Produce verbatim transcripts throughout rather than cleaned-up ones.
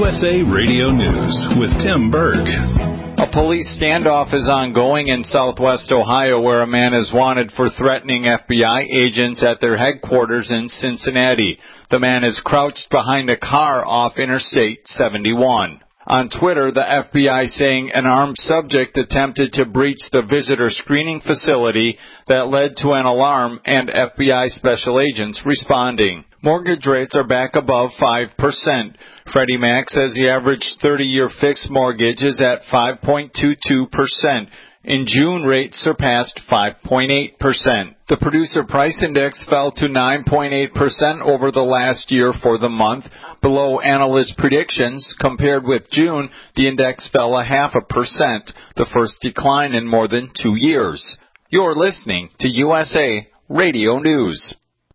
U S A Radio News with Tim Berg. A police standoff is ongoing in southwest Ohio where a man is wanted for threatening F B I agents at their headquarters in Cincinnati. The man is crouched behind a car off Interstate seventy-one. On Twitter, the F B I saying an armed subject attempted to breach the visitor screening facility that led to an alarm and F B I special agents responding. Mortgage rates are back above five percent. Freddie Mac says the average thirty-year fixed mortgage is at five point two two percent. In June, rates surpassed five point eight percent. The Producer Price Index fell to nine point eight percent over the last year for the month, below analyst predictions. Compared with June, the index fell a half a percent, the first decline in more than two years. You're listening to U S A Radio News.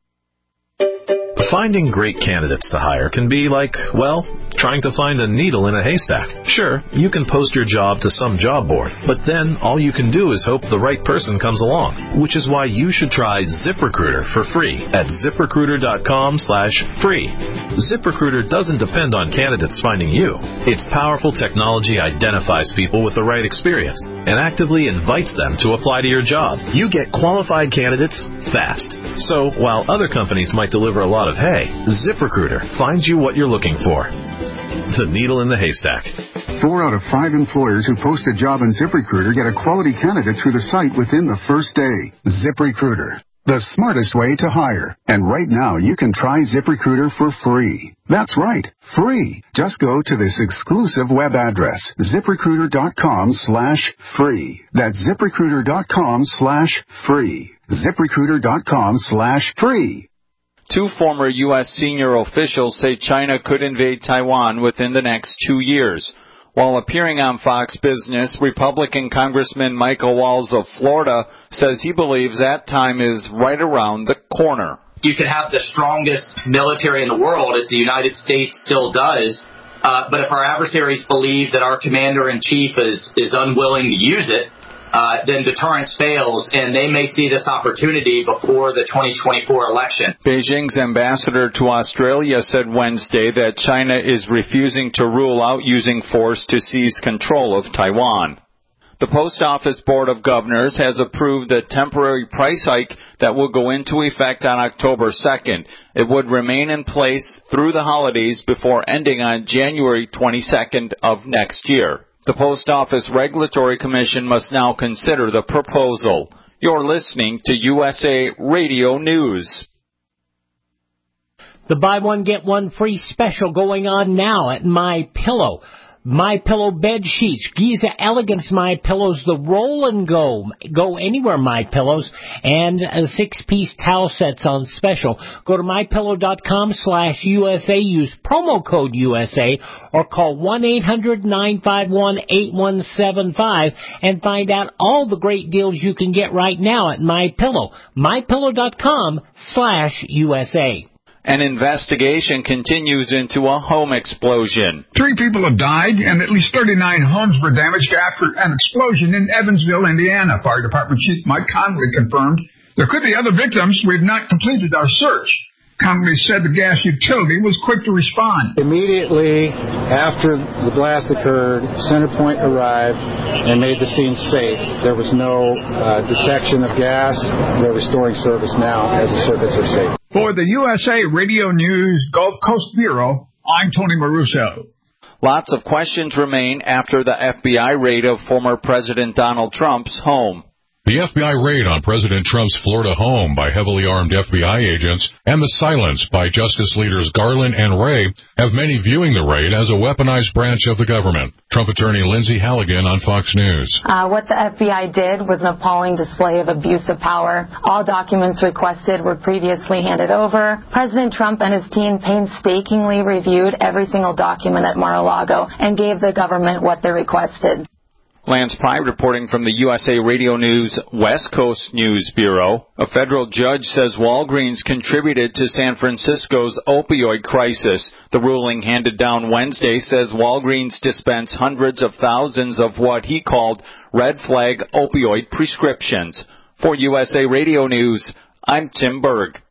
Finding great candidates to hire can be like, well, trying to find a needle in a haystack. Sure, you can post your job to some job board, but then all you can do is hope the right person comes along, which is why you should try ZipRecruiter for free at ZipRecruiter.com slash free. ZipRecruiter doesn't depend on candidates finding you. Its powerful technology identifies people with the right experience and actively invites them to apply to your job. You get qualified candidates fast. So while other companies might deliver a lot of hay, ZipRecruiter finds you what you're looking for. The needle in the haystack. Four out of five employers who post a job in ZipRecruiter get a quality candidate through the site within the first day. ZipRecruiter, the smartest way to hire. And right now, you can try ZipRecruiter for free. That's right, free. Just go to this exclusive web address, ZipRecruiter.com slash free. That's ZipRecruiter.com slash free. ZipRecruiter.com slash free. Two former U S senior officials say China could invade Taiwan within the next two years. While appearing on Fox Business, Republican Congressman Michael Waltz of Florida says he believes that time is right around the corner. You can have the strongest military in the world, as the United States still does, uh, but if our adversaries believe that our commander-in-chief is, is unwilling to use it, Uh, then deterrence fails, and they may see this opportunity before the twenty twenty-four election. Beijing's ambassador to Australia said Wednesday that China is refusing to rule out using force to seize control of Taiwan. The Post Office Board of Governors has approved a temporary price hike that will go into effect on October second. It would remain in place through the holidays before ending on January twenty-second of next year. The Post Office Regulatory Commission must now consider the proposal. You're listening to U S A Radio News. The buy one, get one free special going on now at MyPillow. MyPillow bed sheets, Giza Elegance MyPillows, the roll and go, go anywhere MyPillows, and uh, six-piece towel sets on special. Go to MyPillow.com slash USA, use promo code U S A, or call one eight hundred nine five one eight one seven five and find out all the great deals you can get right now at MyPillow. MyPillow.com slash USA. An investigation continues into a home explosion. Three people have died, and at least thirty-nine homes were damaged after an explosion in Evansville, Indiana. Fire Department Chief Mike Conley confirmed there could be other victims. We've not completed our search. Conley said the gas utility was quick to respond. Immediately after the blast occurred, CenterPoint arrived and made the scene safe. There was no uh, detection of gas. They're restoring service now as the circuits are safe. For the U S A Radio News Gulf Coast Bureau, I'm Tony Maruso. Lots of questions remain after the F B I raid of former President Donald Trump's home. The F B I raid on President Trump's Florida home by heavily armed F B I agents and the silence by Justice Leaders Garland and Wray have many viewing the raid as a weaponized branch of the government. Trump attorney Lindsay Halligan on Fox News. Uh, what the F B I did was an appalling display of abuse of power. All documents requested were previously handed over. President Trump and his team painstakingly reviewed every single document at Mar-a-Lago and gave the government what they requested. Lance Pye reporting from the U S A Radio News West Coast News Bureau. A federal judge says Walgreens contributed to San Francisco's opioid crisis. The ruling handed down Wednesday says Walgreens dispensed hundreds of thousands of what he called red flag opioid prescriptions. For U S A Radio News, I'm Tim Berg.